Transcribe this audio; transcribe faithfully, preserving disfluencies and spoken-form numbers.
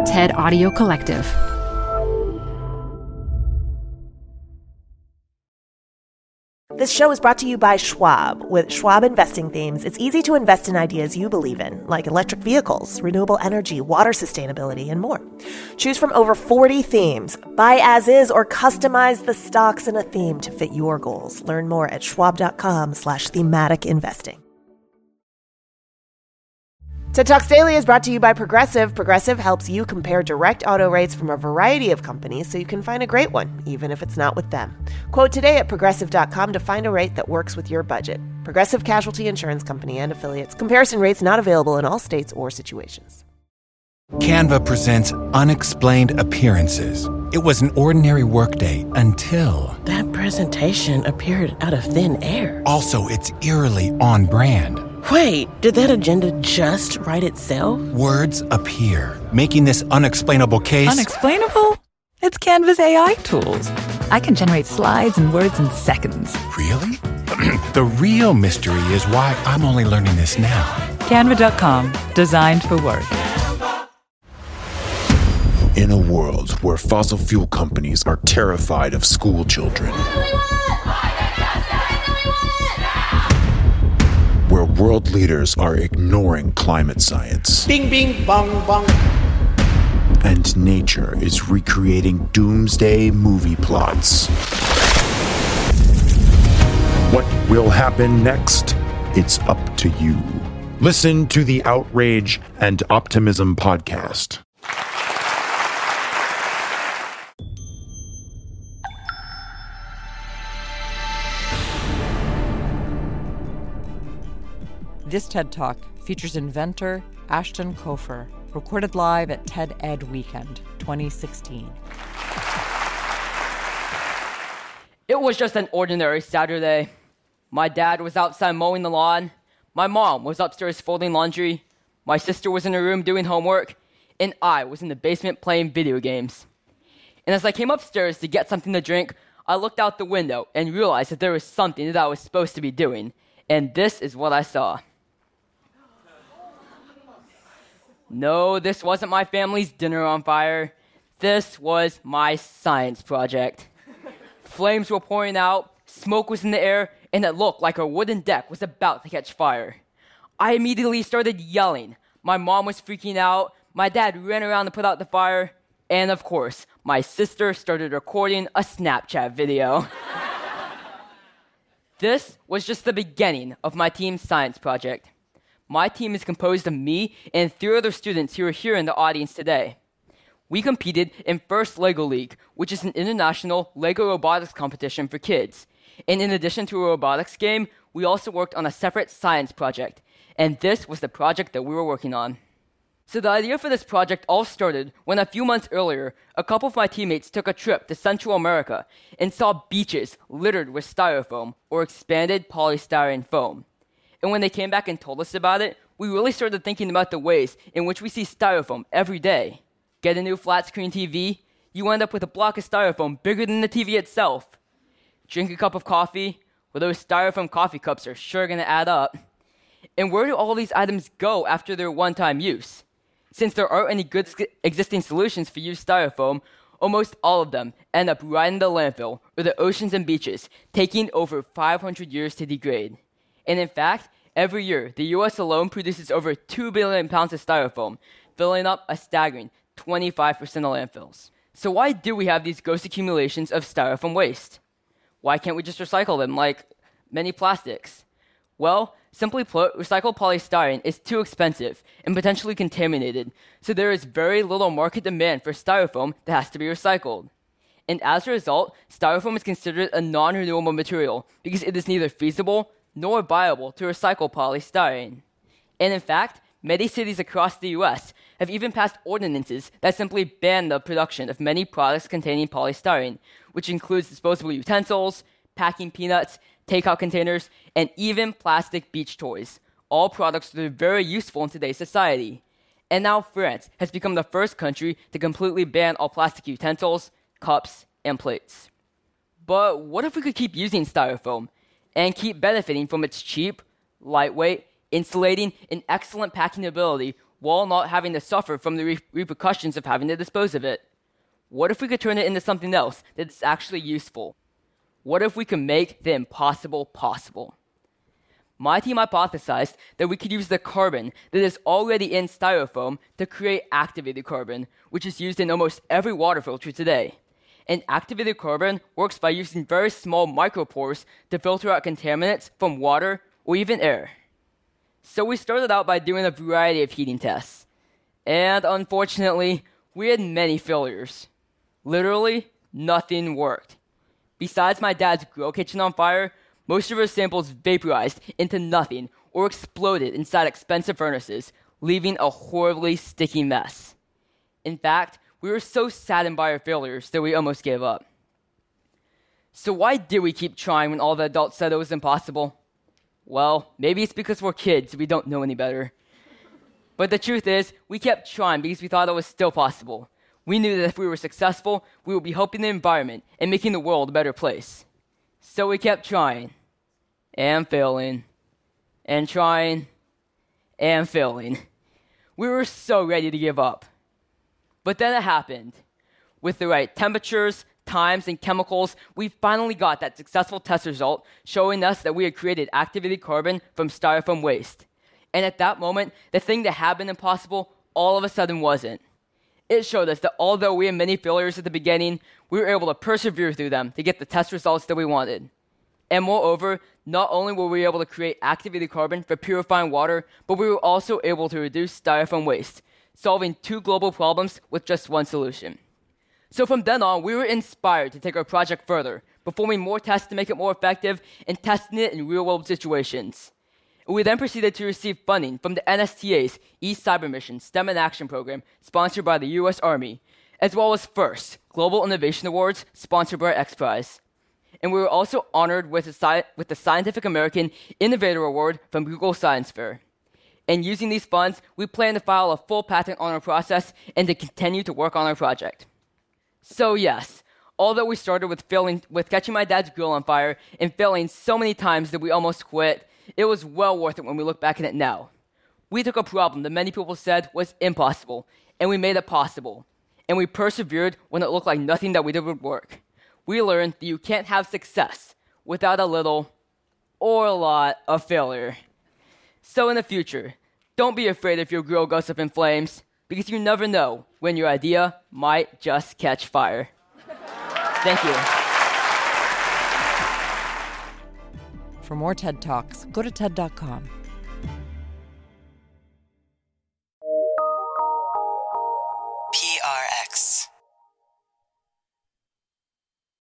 TED Audio Collective. This show is brought to you by Schwab. With Schwab investing themes, it's easy to invest in ideas you believe in, like electric vehicles, renewable energy, water sustainability, and more. Choose from over forty themes. Buy as is or customize the stocks in a theme to fit your goals. Learn more at schwab.com slash thematic investing. TED Talks Daily is brought to you by Progressive. Progressive helps you compare direct auto rates from a variety of companies so you can find a great one, even if it's not with them. Quote today at progressive dot com to find a rate that works with your budget. Progressive Casualty Insurance Company and Affiliates. Comparison rates not available in all states or situations. Canva presents Unexplained Appearances. It was an ordinary workday until... That presentation appeared out of thin air. Also, it's eerily on brand. Wait, did that agenda just write itself? Words appear, making this unexplainable case... Unexplainable? It's Canva's A I tools. I can generate slides and words in seconds. Really? The real mystery is why I'm only learning this now. Canva dot com, designed for work. In a world where fossil fuel companies are terrified of school children, where world leaders are ignoring climate science, bing bing bong bong, and nature is recreating doomsday movie plots. What will happen next? It's up to you. Listen to the Outrage and Optimism podcast. This TED Talk features inventor Ashton Kofer, recorded live at TED Ed Weekend twenty sixteen. It was just an ordinary Saturday. My dad was outside mowing the lawn. My mom was upstairs folding laundry. My sister was in her room doing homework. And I was in the basement playing video games. And as I came upstairs to get something to drink, I looked out the window and realized that there was something that I was supposed to be doing. And this is what I saw. No, this wasn't my family's dinner on fire. This was my science project. Flames were pouring out, smoke was in the air, and it looked like our wooden deck was about to catch fire. I immediately started yelling. My mom was freaking out, my dad ran around to put out the fire, and of course, my sister started recording a Snapchat video. This was just the beginning of my team's science project. My team is composed of me and three other students who are here in the audience today. We competed in First Lego League, which is an international Lego robotics competition for kids. And in addition to a robotics game, we also worked on a separate science project. And this was the project that we were working on. So the idea for this project all started when a few months earlier, a couple of my teammates took a trip to Central America and saw beaches littered with styrofoam, or expanded polystyrene foam. And when they came back and told us about it, we really started thinking about the ways in which we see styrofoam every day. Get a new flat-screen T V, you end up with a block of styrofoam bigger than the T V itself. Drink a cup of coffee, well, those styrofoam coffee cups are sure going to add up. And where do all these items go after their one-time use? Since there aren't any good existing solutions for used styrofoam, almost all of them end up right in the landfill or the oceans and beaches, taking over five hundred years to degrade. And in fact, every year, the U S alone produces over two billion pounds of styrofoam, filling up a staggering twenty-five percent of landfills. So why do we have these ghost accumulations of styrofoam waste? Why can't we just recycle them like many plastics? Well, simply put, recycled polystyrene is too expensive and potentially contaminated, so there is very little market demand for styrofoam that has to be recycled. And as a result, styrofoam is considered a non-renewable material because it is neither feasible nor viable to recycle polystyrene. And in fact, many cities across the U S have even passed ordinances that simply ban the production of many products containing polystyrene, which includes disposable utensils, packing peanuts, takeout containers, and even plastic beach toys, all products that are very useful in today's society. And now France has become the first country to completely ban all plastic utensils, cups, and plates. But what if we could keep using styrofoam and keep benefiting from its cheap, lightweight, insulating, and excellent packing ability while not having to suffer from the re- repercussions of having to dispose of it? What if we could turn it into something else that's actually useful? What if we could make the impossible possible? My team hypothesized that we could use the carbon that is already in styrofoam to create activated carbon, which is used in almost every water filter today. And activated carbon works by using very small micropores to filter out contaminants from water or even air. So we started out by doing a variety of heating tests. And unfortunately, we had many failures. Literally, nothing worked. Besides my dad's grill kitchen on fire, most of our samples vaporized into nothing or exploded inside expensive furnaces, leaving a horribly sticky mess. In fact, we were so saddened by our failures that we almost gave up. So why did we keep trying when all the adults said it was impossible? Well, maybe it's because we're kids, we don't know any better. But the truth is, we kept trying because we thought it was still possible. We knew that if we were successful, we would be helping the environment and making the world a better place. So we kept trying, and failing, and trying, and failing. We were so ready to give up. But then it happened. With the right temperatures, times, and chemicals, we finally got that successful test result showing us that we had created activated carbon from styrofoam waste. And at that moment, the thing that had been impossible all of a sudden wasn't. It showed us that although we had many failures at the beginning, we were able to persevere through them to get the test results that we wanted. And moreover, not only were we able to create activated carbon for purifying water, but we were also able to reduce styrofoam waste, solving two global problems with just one solution. So from then on, we were inspired to take our project further, performing more tests to make it more effective and testing it in real-world situations. We then proceeded to receive funding from the N S T A's East Cyber Mission STEM in Action program, sponsored by the U S Army, as well as FIRST, Global Innovation Awards, sponsored by X Prize. And we were also honored with the, Sci- with the Scientific American Innovator Award from Google Science Fair. And using these funds, we plan to file a full patent on our process and to continue to work on our project. So yes, although we started with failing, with catching my dad's grill on fire and failing so many times that we almost quit, it was well worth it when we look back at it now. We took a problem that many people said was impossible, and we made it possible. And we persevered when it looked like nothing that we did would work. We learned that you can't have success without a little or a lot of failure. So in the future, don't be afraid if your grill goes up in flames, because you never know when your idea might just catch fire. Thank you. For more TED Talks, go to T E D dot com. P R X.